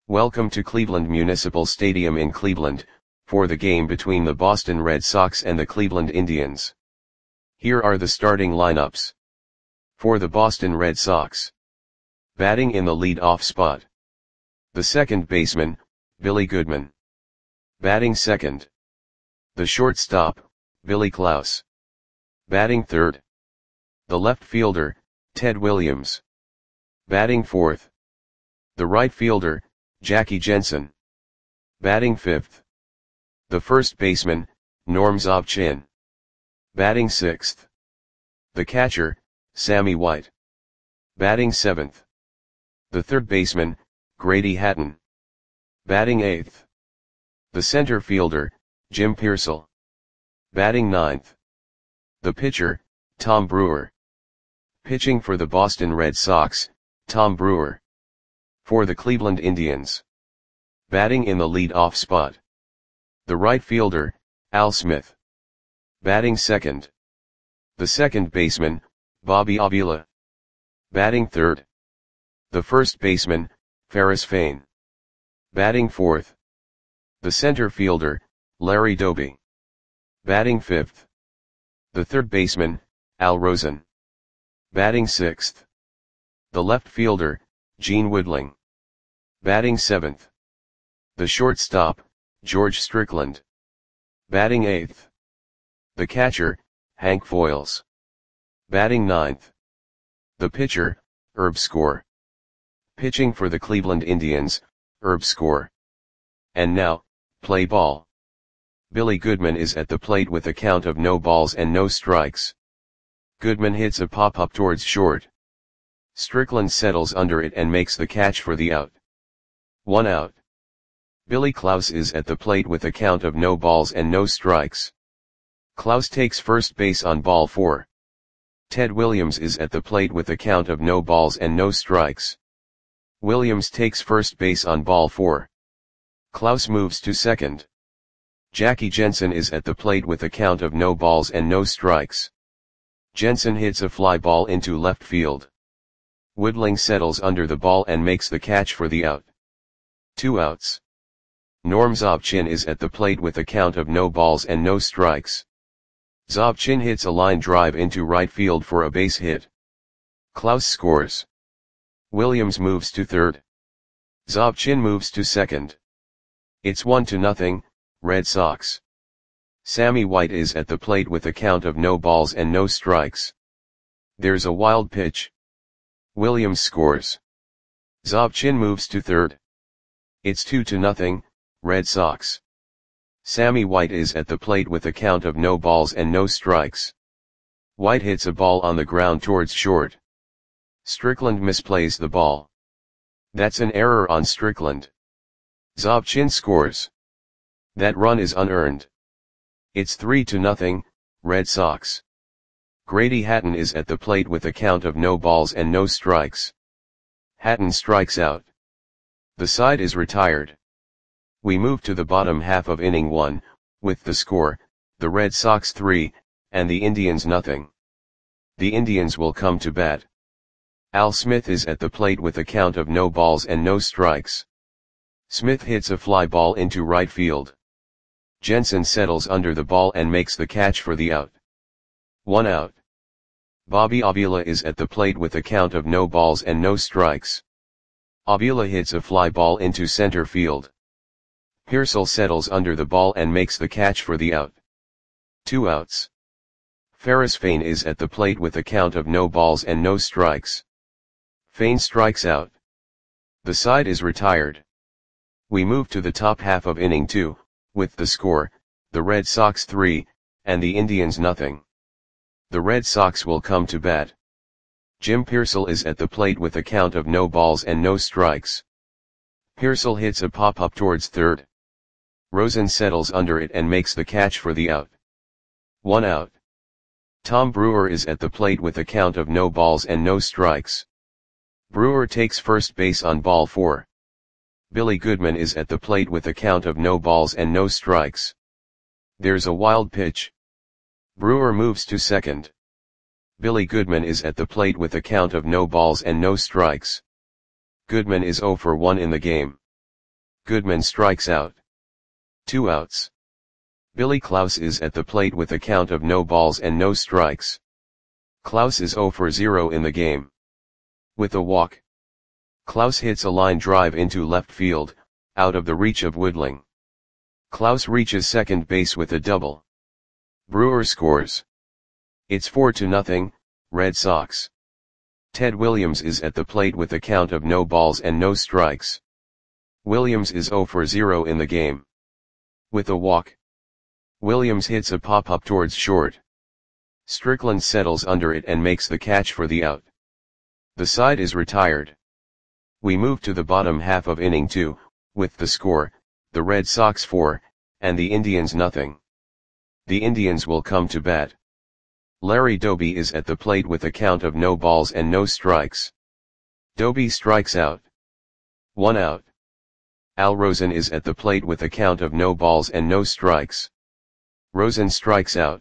Welcome to Cleveland Municipal Stadium in Cleveland, for the game between the Boston Red Sox and the Cleveland Indians. Here are the starting lineups. For the Boston Red Sox. Batting in the lead-off spot. The second baseman, Billy Goodman. Batting second. The shortstop, Billy Klaus. Batting third. The left fielder, Ted Williams. Batting fourth. The right fielder, Jackie Jensen. Batting fifth. The first baseman, Norm Zobchin. Batting sixth. The catcher, Sammy White. Batting seventh. The third baseman, Grady Hatton. Batting eighth. The center fielder, Jim Piersall. Batting ninth. The pitcher, Tom Brewer. Pitching for the Boston Red Sox, Tom Brewer. For the Cleveland Indians. Batting in the lead-off spot. The right fielder, Al Smith. Batting second. The second baseman, Bobby Avila. Batting third. The first baseman, Ferris Fain. Batting fourth. The center fielder, Larry Doby. Batting fifth. The third baseman, Al Rosen. Batting sixth. The left fielder, Gene Woodling. Batting seventh. The shortstop, George Strickland. Batting eighth. The catcher, Hank Foils. Batting ninth. The pitcher, Herb Score. Pitching for the Cleveland Indians, Herb Score. And now, play ball. Billy Goodman is at the plate with a count of no balls and no strikes. Goodman hits a pop-up towards short. Strickland settles under it and makes the catch for the out. 1 out. Billy Klaus is at the plate with a count of no balls and no strikes. Klaus takes first base on ball 4. Ted Williams is at the plate with a count of no balls and no strikes. Williams takes first base on ball 4. Klaus moves to second. Jackie Jensen is at the plate with a count of no balls and no strikes. Jensen hits a fly ball into left field. Woodling settles under the ball and makes the catch for the out. 2 outs. Norm Zobchin is at the plate with a count of no balls and no strikes. Zobchin hits a line drive into right field for a base hit. Klaus scores. Williams moves to third. Zobchin moves to second. It's 1-0, Red Sox. Sammy White is at the plate with a count of no balls and no strikes. There's a wild pitch. Williams scores. Zobchin moves to third. It's 2-0, Red Sox. Sammy White is at the plate with a count of no balls and no strikes. White hits a ball on the ground towards short. Strickland misplays the ball. That's an error on Strickland. Zobchin scores. That run is unearned. It's 3-0, Red Sox. Grady Hatton is at the plate with a count of no balls and no strikes. Hatton strikes out. The side is retired. We move to the bottom half of inning 1, with the score, the Red Sox 3, and the Indians nothing. The Indians will come to bat. Al Smith is at the plate with a count of no balls and no strikes. Smith hits a fly ball into right field. Jensen settles under the ball and makes the catch for the out. 1 out. Bobby Avila is at the plate with a count of no balls and no strikes. Avila hits a fly ball into center field. Piersall settles under the ball and makes the catch for the out. 2 outs. Ferris Fain is at the plate with a count of no balls and no strikes. Fain strikes out. The side is retired. We move to the top half of inning 2, with the score, the Red Sox 3, and the Indians nothing. The Red Sox will come to bat. Jim Piersall is at the plate with a count of no balls and no strikes. Piersall hits a pop-up towards third. Rosen settles under it and makes the catch for the out. 1 out. Tom Brewer is at the plate with a count of no balls and no strikes. Brewer takes first base on ball 4. Billy Goodman is at the plate with a count of no balls and no strikes. There's a wild pitch. Brewer moves to second. Billy Goodman is at the plate with a count of no balls and no strikes. Goodman is 0 for 1 in the game. Goodman strikes out. 2 outs. Billy Klaus is at the plate with a count of no balls and no strikes. Klaus is 0 for 0 in the game. With a walk. Klaus hits a line drive into left field, out of the reach of Woodling. Klaus reaches second base with a double. Brewer scores. It's 4-0, Red Sox. Ted Williams is at the plate with a count of no balls and no strikes. Williams is 0 for 0 in the game. With a walk. Williams hits a pop-up towards short. Strickland settles under it and makes the catch for the out. The side is retired. We move to the bottom half of inning 2, with the score, the Red Sox 4, and the Indians nothing. The Indians will come to bat. Larry Doby is at the plate with a count of no balls and no strikes. Doby strikes out. 1 out. Al Rosen is at the plate with a count of no balls and no strikes. Rosen strikes out.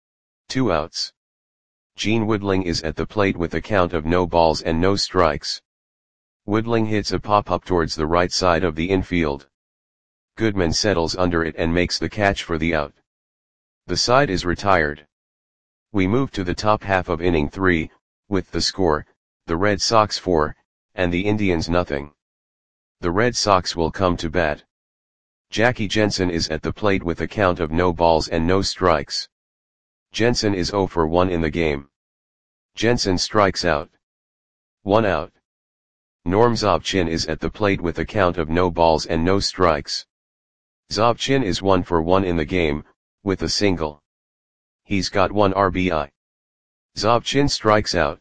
2 outs. Gene Woodling is at the plate with a count of no balls and no strikes. Woodling hits a pop-up towards the right side of the infield. Goodman settles under it and makes the catch for the out. The side is retired. We move to the top half of inning 3, with the score, the Red Sox 4, and the Indians nothing. The Red Sox will come to bat. Jackie Jensen is at the plate with a count of no balls and no strikes. Jensen is 0 for 1 in the game. Jensen strikes out. 1 out. Norm Zobchin is at the plate with a count of no balls and no strikes. Zobchin is 1 for 1 in the game, with a single. He's got 1 RBI. Zobchin strikes out.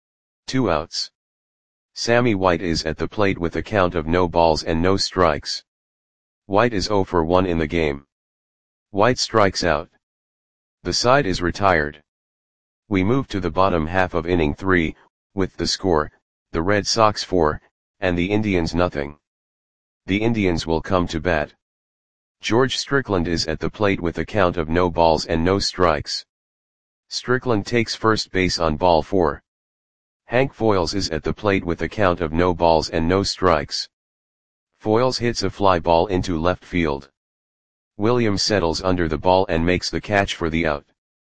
2 outs. Sammy White is at the plate with a count of no balls and no strikes. White is 0 for 1 in the game. White strikes out. The side is retired. We move to the bottom half of inning 3, with the score, the Red Sox 4, and the Indians nothing. The Indians will come to bat. George Strickland is at the plate with a count of no balls and no strikes. Strickland takes first base on ball 4. Hank Foyles is at the plate with a count of no balls and no strikes. Foyles hits a fly ball into left field. Williams settles under the ball and makes the catch for the out.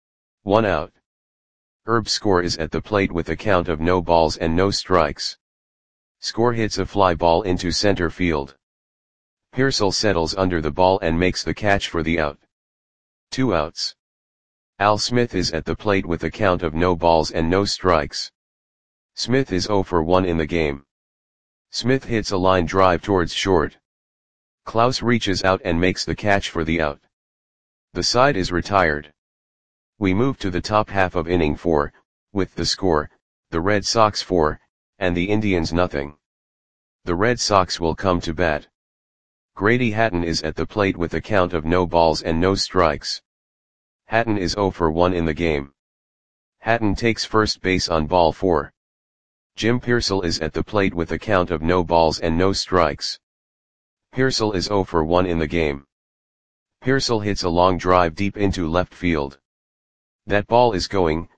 1 out. Herb Score is at the plate with a count of no balls and no strikes. Score hits a fly ball into center field. Pearsall settles under the ball and makes the catch for the out. 2 outs. Al Smith is at the plate with a count of no balls and no strikes. Smith is 0 for 1 in the game. Smith hits a line drive towards short. Klaus reaches out and makes the catch for the out. The side is retired. We move to the top half of inning 4, with the score, the Red Sox 4, and the Indians nothing. The Red Sox will come to bat. Grady Hatton is at the plate with a count of no balls and no strikes. Hatton is 0 for 1 in the game. Hatton takes first base on ball 4. Jim Pearsall is at the plate with a count of no balls and no strikes. Pearsall is 0 for 1 in the game. Pearsall hits a long drive deep into left field. That ball is gone.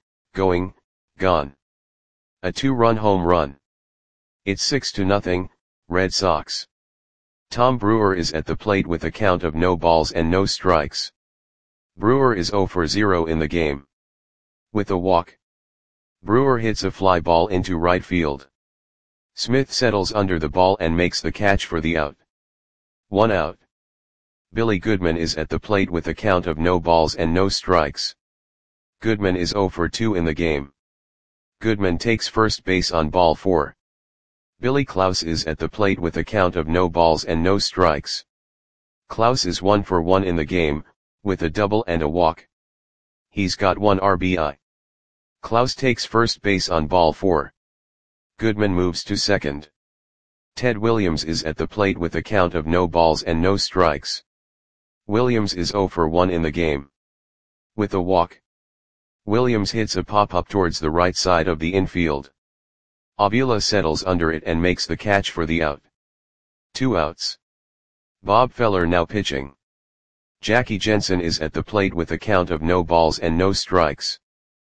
A 2-run home run. It's 6-0, Red Sox. Tom Brewer is at the plate with a count of no balls and no strikes. Brewer is 0 for 0 in the game. With a walk. Brewer hits a fly ball into right field. Smith settles under the ball and makes the catch for the out. 1 out. Billy Goodman is at the plate with a count of no balls and no strikes. Goodman is 0 for 2 in the game. Goodman takes first base on ball 4. Billy Klaus is at the plate with a count of no balls and no strikes. Klaus is 1 for 1 in the game, with a double and a walk. He's got 1 RBI. Klaus takes first base on ball 4. Goodman moves to second. Ted Williams is at the plate with a count of no balls and no strikes. Williams is 0 for 1 in the game. With a walk. Williams hits a pop-up towards the right side of the infield. Avila settles under it and makes the catch for the out. 2 outs. Bob Feller now pitching. Jackie Jensen is at the plate with a count of no balls and no strikes.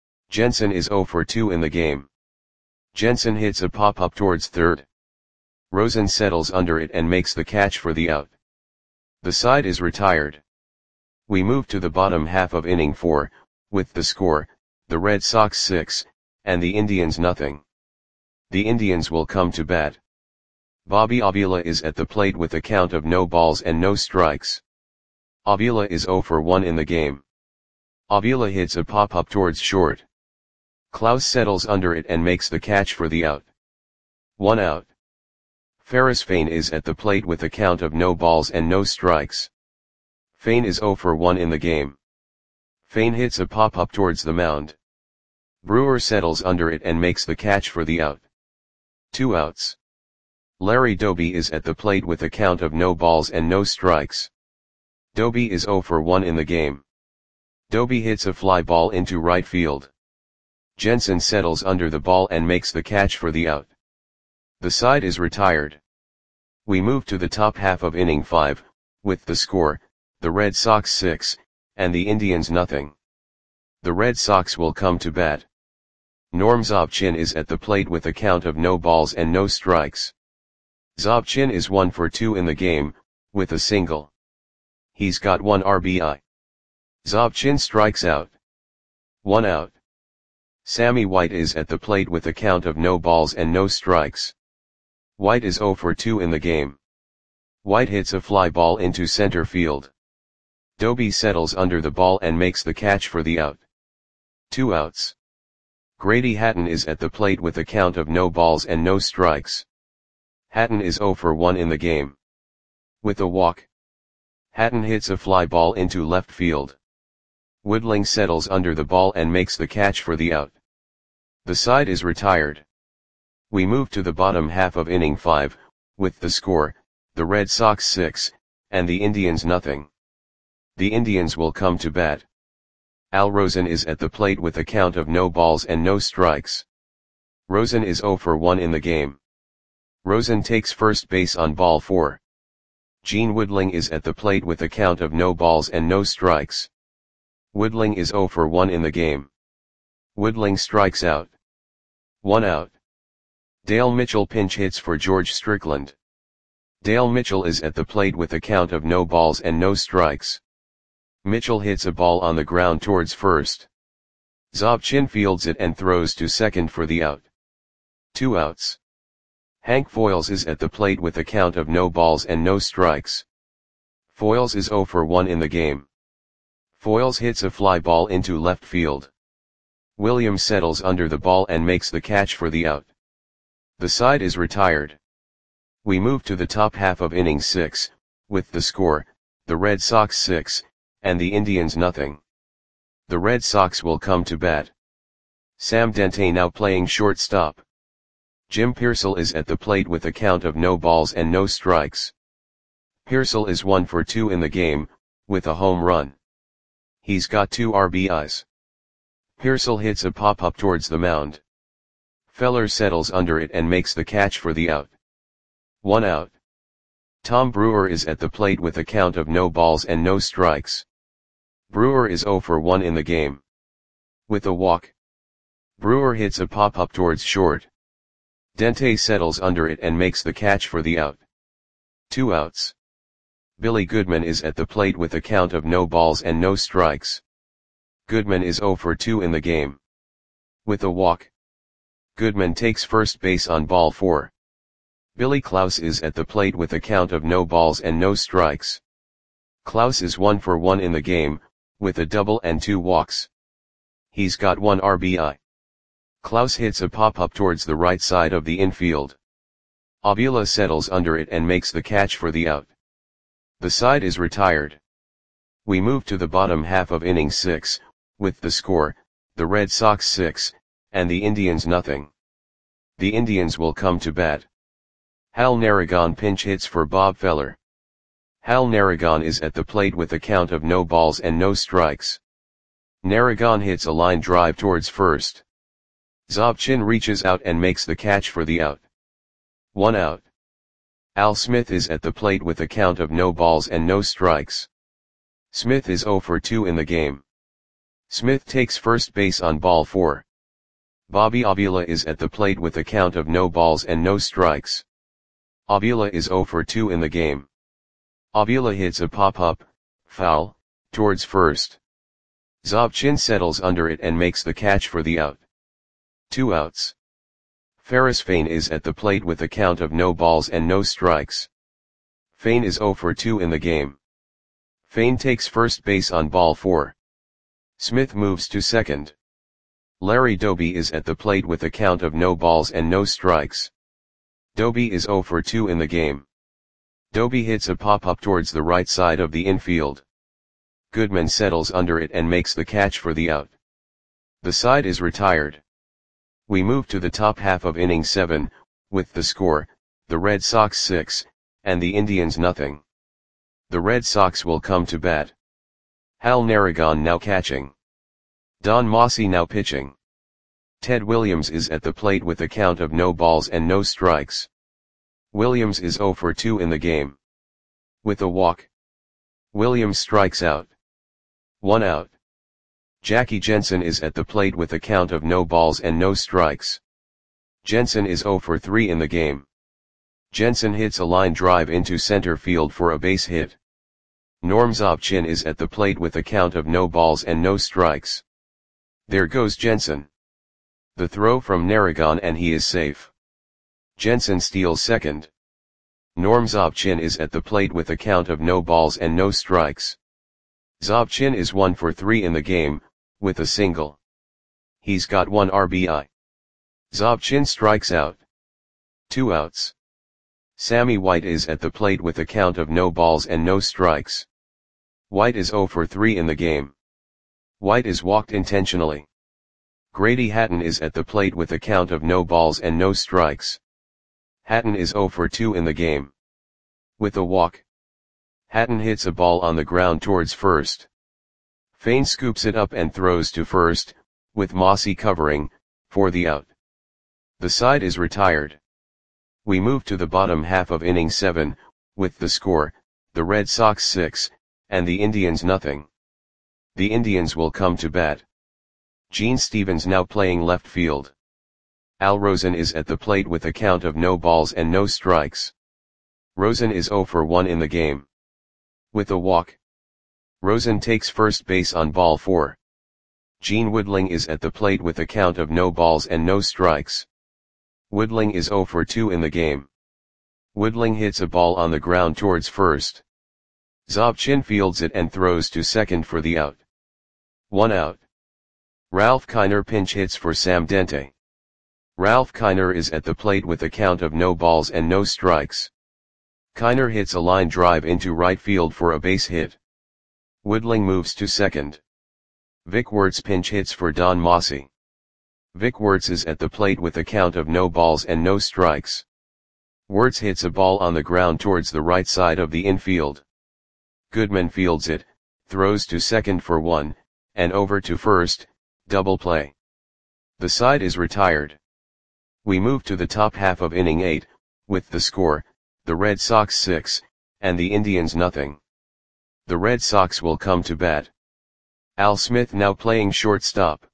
Jensen is 0 for 2 in the game. Jensen hits a pop-up towards third. Rosen settles under it and makes the catch for the out. The side is retired. We move to the bottom half of inning 4, with the score, the Red Sox 6, and the Indians nothing. The Indians will come to bat. Bobby Avila is at the plate with a count of no balls and no strikes. Avila is 0 for 1 in the game. Avila hits a pop-up towards short. Klaus settles under it and makes the catch for the out. 1 out. Ferris Fain is at the plate with a count of no balls and no strikes. Fain is 0 for 1 in the game. Fain hits a pop-up towards the mound. Brewer settles under it and makes the catch for the out. 2 outs. Larry Doby is at the plate with a count of no balls and no strikes. Doby is 0 for 1 in the game. Doby hits a fly ball into right field. Jensen settles under the ball and makes the catch for the out. The side is retired. We move to the top half of inning 5, with the score, the Red Sox 6, and the Indians nothing. The Red Sox will come to bat. Norm Zobchin is at the plate with a count of no balls and no strikes. Zobchin is 1 for 2 in the game, with a single. He's got 1 RBI. Zobchin strikes out. 1 out. Sammy White is at the plate with a count of no balls and no strikes. White is 0 for 2 in the game. White hits a fly ball into center field. Doby settles under the ball and makes the catch for the out. 2 outs. Grady Hatton is at the plate with a count of no balls and no strikes. Hatton is 0 for 1 in the game. With a walk. Hatton hits a fly ball into left field. Woodling settles under the ball and makes the catch for the out. The side is retired. We move to the bottom half of inning 5, with the score, the Red Sox 6, and the Indians nothing. The Indians will come to bat. Al Rosen is at the plate with a count of no balls and no strikes. Rosen is 0 for 1 in the game. Rosen takes first base on ball 4. Gene Woodling is at the plate with a count of no balls and no strikes. Woodling is 0 for 1 in the game. Woodling strikes out. 1 out. Dale Mitchell pinch hits for George Strickland. Dale Mitchell is at the plate with a count of no balls and no strikes. Mitchell hits a ball on the ground towards first. Zobchin fields it and throws to second for the out. 2 outs. Hank Foyles is at the plate with a count of no balls and no strikes. Foyles is 0 for 1 in the game. Foyles hits a fly ball into left field. Williams settles under the ball and makes the catch for the out. The side is retired. We move to the top half of inning 6, with the score, the Red Sox 6, and the Indians nothing. The Red Sox will come to bat. Sam Dente now playing shortstop. Jim Piersall is at the plate with a count of no balls and no strikes. Piersall is 1 for 2 in the game, with a home run. He's got 2 RBIs. Piersall hits a pop-up towards the mound. Feller settles under it and makes the catch for the out. 1 out. Tom Brewer is at the plate with a count of no balls and no strikes. Brewer is 0 for 1 in the game. With a walk. Brewer hits a pop-up towards short. Dente settles under it and makes the catch for the out. 2 outs. Billy Goodman is at the plate with a count of no balls and no strikes. Goodman is 0 for 2 in the game. With a walk. Goodman takes first base on ball 4. Billy Klaus is at the plate with a count of no balls and no strikes. Klaus is 1 for 1 in the game, with a double and 2 walks. He's got 1 RBI. Klaus hits a pop-up towards the right side of the infield. Avila settles under it and makes the catch for the out. The side is retired. We move to the bottom half of inning 6, with the score, the Red Sox 6, and the Indians nothing. The Indians will come to bat. Hal Narragon pinch hits for Bob Feller. Hal Narragon is at the plate with a count of no balls and no strikes. Narragon hits a line drive towards first. Zobchin reaches out and makes the catch for the out. 1 out. Al Smith is at the plate with a count of no balls and no strikes. Smith is 0 for 2 in the game. Smith takes first base on ball 4. Bobby Avila is at the plate with a count of no balls and no strikes. Avila is 0 for 2 in the game. Avila hits a pop-up, foul, towards first. Zobchin settles under it and makes the catch for the out. 2 outs. Faris Fain is at the plate with a count of no balls and no strikes. Fain is 0 for 2 in the game. Fain takes first base on ball 4. Smith moves to second. Larry Doby is at the plate with a count of no balls and no strikes. Doby is 0 for 2 in the game. Doby hits a pop-up towards the right side of the infield. Goodman settles under it and makes the catch for the out. The side is retired. We move to the top half of inning 7, with the score, the Red Sox 6, and the Indians nothing. The Red Sox will come to bat. Hal Narragon now catching. Don Mossi now pitching. Ted Williams is at the plate with a count of no balls and no strikes. Williams is 0 for 2 in the game. With a walk. Williams strikes out. 1 out. Jackie Jensen is at the plate with a count of no balls and no strikes. Jensen is 0 for 3 in the game. Jensen hits a line drive into center field for a base hit. Norm Zobchin is at the plate with a count of no balls and no strikes. There goes Jensen. The throw from Narragon and he is safe. Jensen steals second. Norm Zobchin is at the plate with a count of no balls and no strikes. Zobchin is 1 for 3 in the game, with a single. He's got 1 RBI. Zobchin strikes out. 2 outs. Sammy White is at the plate with a count of no balls and no strikes. White is 0 for 3 in the game. White is walked intentionally. Grady Hatton is at the plate with a count of no balls and no strikes. Hatton is 0 for 2 in the game. With a walk. Hatton hits a ball on the ground towards first. Fain scoops it up and throws to first, with Mossi covering, for the out. The side is retired. We move to the bottom half of inning 7, with the score, the Red Sox 6, and the Indians nothing. The Indians will come to bat. Gene Stevens now playing left field. Al Rosen is at the plate with a count of no balls and no strikes. Rosen is 0 for 1 in the game. With a walk. Rosen takes first base on ball 4. Gene Woodling is at the plate with a count of no balls and no strikes. Woodling is 0 for 2 in the game. Woodling hits a ball on the ground towards first. Zobchin fields it and throws to second for the out. 1 out. Ralph Kiner pinch hits for Sam Dente. Ralph Kiner is at the plate with a count of no balls and no strikes. Kiner hits a line drive into right field for a base hit. Woodling moves to second. Vic Wertz pinch hits for Don Mossi. Vic Wertz is at the plate with a count of no balls and no strikes. Wertz hits a ball on the ground towards the right side of the infield. Goodman fields it, throws to second for 1, and over to first, double play. The side is retired. We move to the top half of inning 8, with the score, the Red Sox 6, and the Indians nothing. The Red Sox will come to bat. Al Smith now playing shortstop.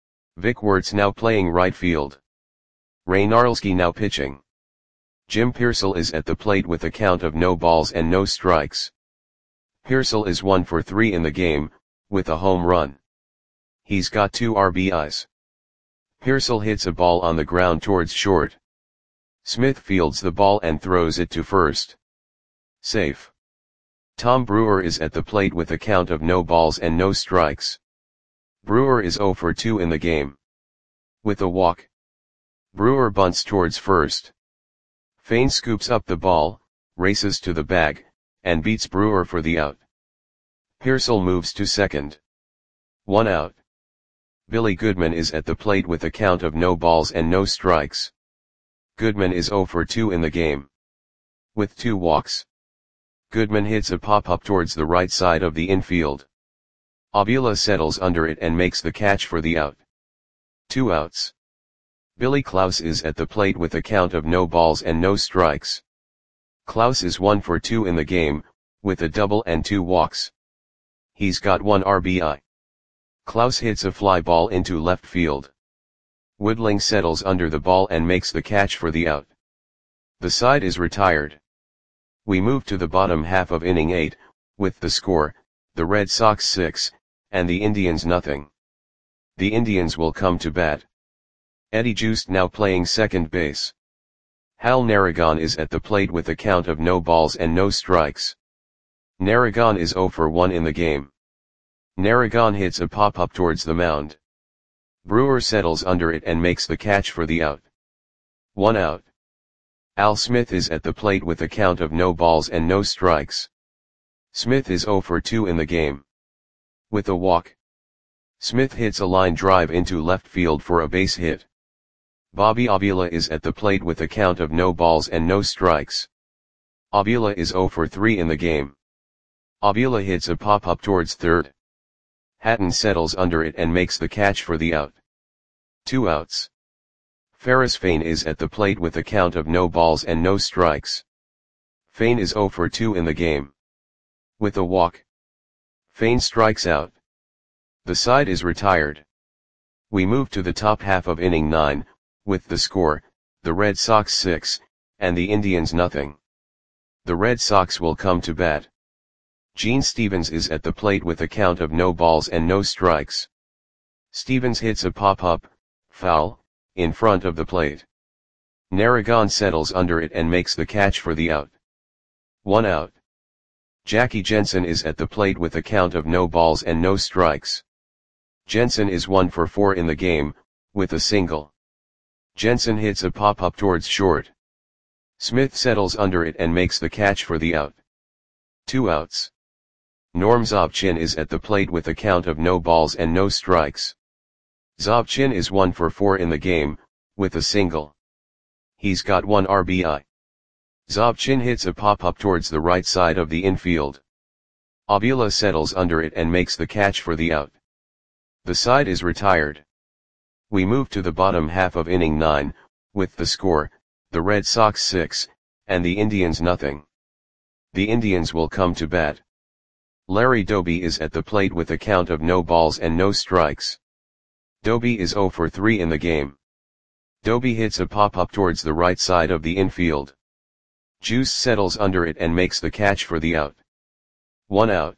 Vic Wertz now playing right field. Ray Narlski now pitching. Jim Pearsall is at the plate with a count of no balls and no strikes. Pearsall is 1 for 3 in the game, with a home run. He's got 2 RBIs. Pearsall hits a ball on the ground towards short. Smith fields the ball and throws it to first. Safe. Tom Brewer is at the plate with a count of no balls and no strikes. Brewer is 0 for 2 in the game. With a walk. Brewer bunts towards first. Fain scoops up the ball, races to the bag, and beats Brewer for the out. Pearsall moves to second. 1 out. Billy Goodman is at the plate with a count of no balls and no strikes. Goodman is 0 for 2 in the game. With 2 walks. Goodman hits a pop-up towards the right side of the infield. Avila settles under it and makes the catch for the out. 2 outs. Billy Klaus is at the plate with a count of no balls and no strikes. Klaus is 1 for 2 in the game, with a double and 2 walks. He's got 1 RBI. Klaus hits a fly ball into left field. Woodling settles under the ball and makes the catch for the out. The side is retired. We move to the bottom half of inning 8, with the score, the Red Sox 6, and the Indians nothing. The Indians will come to bat. Eddie Joost now playing second base. Hal Narragon is at the plate with a count of no balls and no strikes. Narragon is 0 for 1 in the game. Narragon hits a pop-up towards the mound. Brewer settles under it and makes the catch for the out. 1 out. Al Smith is at the plate with a count of no balls and no strikes. Smith is 0 for 2 in the game. With a walk, Smith hits a line drive into left field for a base hit. Bobby Avila is at the plate with a count of no balls and no strikes. Avila is 0 for 3 in the game. Avila hits a pop-up towards third. Hatton settles under it and makes the catch for the out. 2 outs. Ferris Fain is at the plate with a count of no balls and no strikes. Fain is 0 for 2 in the game. With a walk, Fain strikes out. The side is retired. We move to the top half of inning 9, with the score, the Red Sox 6, and the Indians nothing. The Red Sox will come to bat. Gene Stevens is at the plate with a count of no balls and no strikes. Stevens hits a pop-up, foul, in front of the plate. Narragon settles under it and makes the catch for the out. 1 out. Jackie Jensen is at the plate with a count of no balls and no strikes. Jensen is 1 for 4 in the game, with a single. Jensen hits a pop-up towards short. Smith settles under it and makes the catch for the out. 2 outs. Norm Zobchin is at the plate with a count of no balls and no strikes. Zobchin is 1 for 4 in the game, with a single. He's got 1 RBI. Zobchin hits a pop-up towards the right side of the infield. Avila settles under it and makes the catch for the out. The side is retired. We move to the bottom half of inning 9, with the score, the Red Sox 6, and the Indians nothing. The Indians will come to bat. Larry Doby is at the plate with a count of no balls and no strikes. Doby is 0 for 3 in the game. Doby hits a pop-up towards the right side of the infield. Juice settles under it and makes the catch for the out. 1 out.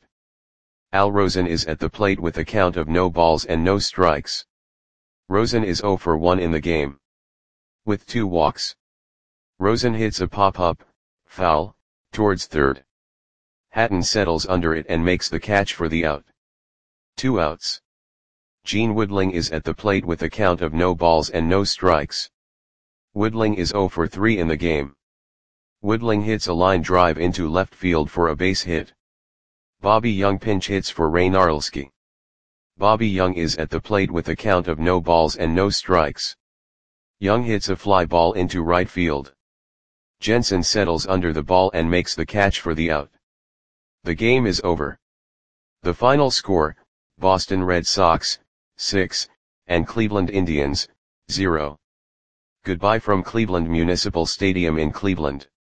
Al Rosen is at the plate with a count of no balls and no strikes. Rosen is 0 for 1 in the game. With 2 walks, Rosen hits a pop-up, foul, towards third. Hatton settles under it and makes the catch for the out. 2 outs. Gene Woodling is at the plate with a count of no balls and no strikes. Woodling is 0 for 3 in the game. Woodling hits a line drive into left field for a base hit. Bobby Young pinch hits for Ray Narlski. Bobby Young is at the plate with a count of no balls and no strikes. Young hits a fly ball into right field. Jensen settles under the ball and makes the catch for the out. The game is over. The final score, Boston Red Sox, 6, and Cleveland Indians, 0. Goodbye from Cleveland Municipal Stadium in Cleveland.